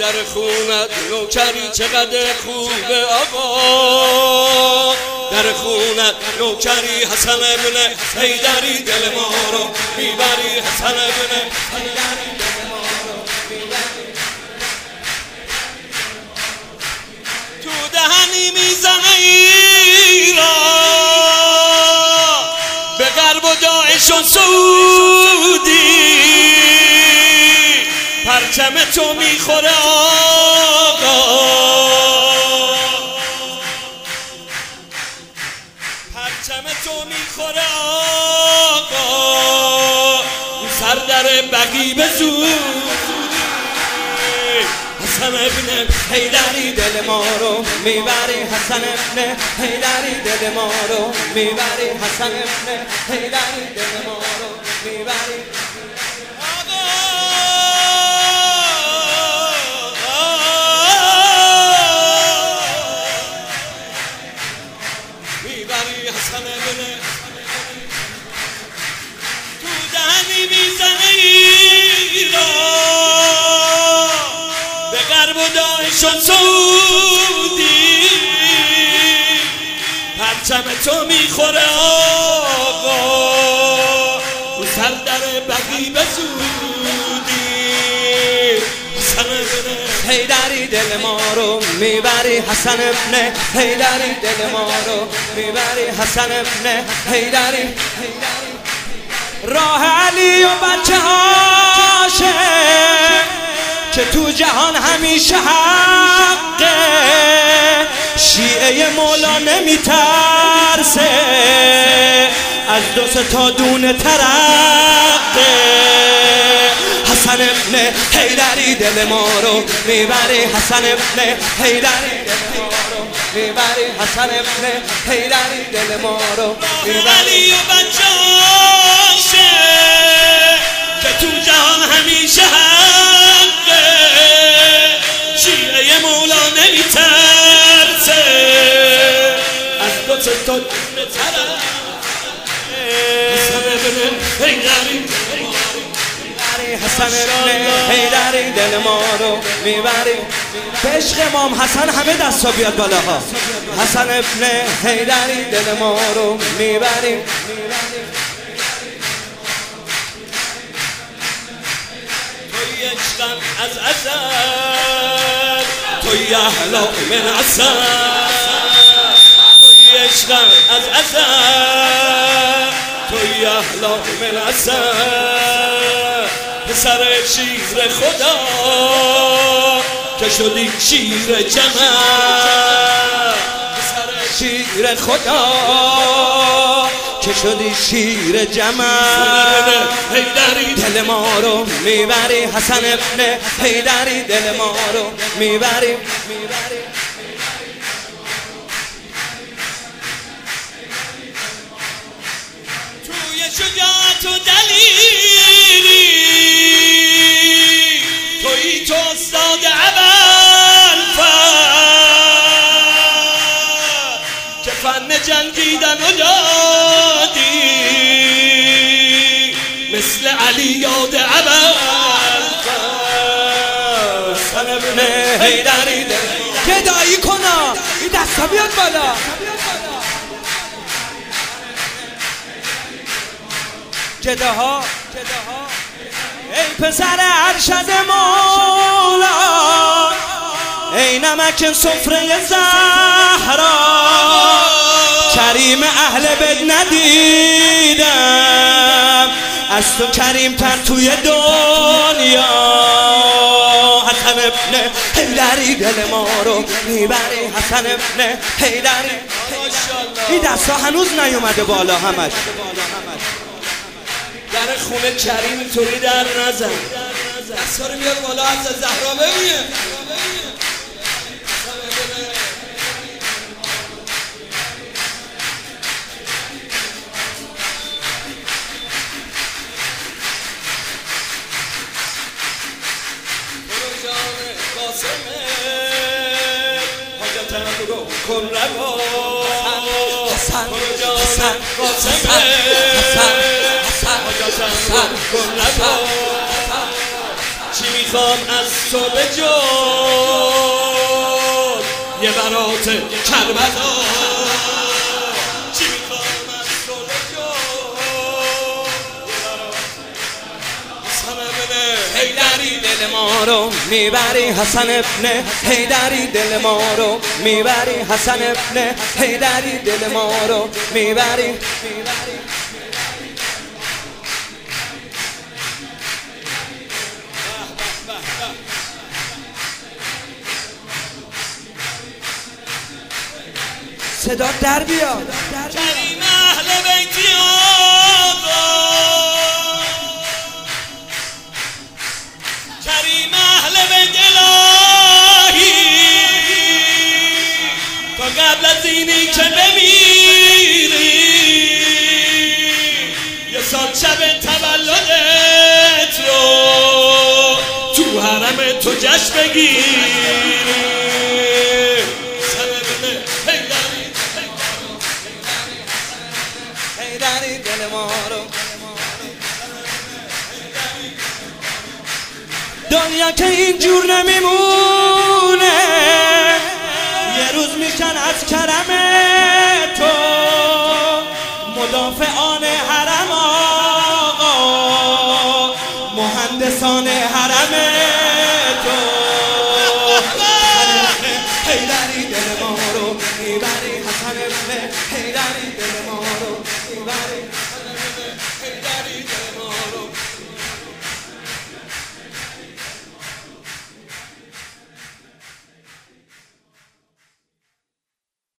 در خونت نوکری چقدر خوبه آقا، در خونت نوکری حسن ابن حیدری دل ما رو میبری، حسن ابن حیدری دل ما رو میبری. تو دهنی میزنه ایران به غرب و داعش و سعودی، پرچم تو میخوره آقا، پرچم تو میخوره آقا، سر در بقی به زودی. حسن ابن حیدری دل ما رو میبری، حسن ابن حیدری دل ما رو میبری، حسن ابن حیدری دل ما رو میبری. میبری حسن ابن تو دهنی میزنه ایران به غرب و داعش و سعودی، پرچم تو میخوره آقا، رو سر در بقی به زودی. حسن ابن حیدری دل ما رو میبری، حسن ابن حیدری دل ما رو میبری، حسن ابن حیدری. راه علی و بچه هاشه که تو جهان همیشه حقه، شیعه مولا نمیترسه از دو سه تا دونه ترقه. حسن ابن حیدری دل ما رو میبری، حسن ابن حیدری دل ما رو میبری، حسن ابن حیدری دل ما رو میبری. و بچه‌هاشه که تو جهان همیشه حقه، شیعه مولا نمیترسه از دو سه تا دونه ترقه. حسن ابن حیدری حسن ابن حیدری دل ما رو میبری. به عشق امام حسن همه دستا بیاد بالاها. حسن ابن حیدری دل ما رو میبری. توی عشقم از ازل، توی احلا من عسل، توی عشقم از ازل، توی احلا من عسل. پسر شیر خدا که شدی شیر جمل، پسر شیر خدا که شدی شیر جمل. حیدری دل ما رو میبری، حسن ابن حیدری دل ما رو میبری. توی شجاعت و دلیری، توی تو استاد اول که فن جنگیدن و دادی، مثل علی یاد اول. حسن ابن حیدری گدایی کنا، این دستا بیاد بالا. جداها ای پسر ارشد مولا، ای نمک سفره زهرا، کریم اهل بیت ندیدم از تو کریم تر توی دنیا. حسن ابن حیدری دل ما رو میبری، حسن ابن حیدری. این دستا هنوز نیومده بالا همش. در خونه کریم اینطوری در نزن، دستا رو بیار بالا. از زهرا ببینه حاجتم رو کن روا. حسن حسن چی میخوام از تو به جز یه برات کربلا چی میخوام از تو به جز حیدری دل ما رو میبری حسن ابن حیدری دل ما رو میبری حسن ابن حیدری دل ما رو میبری صدا در بیا کریم اهل بیتی آقا کریم اهل بیت الهی تا قبل از اینی که بمیری یه سال شب تولدت رو تو حرم تو جشن بگیری حیدری دل ما رو دنیا که اینجور نمیمونه یه روز میشن از کرم تو مدافعان حرم آقا مهندسان حرم تو حیدری دل ما رو میبری حسن ابن حیدری دل ما رو میبری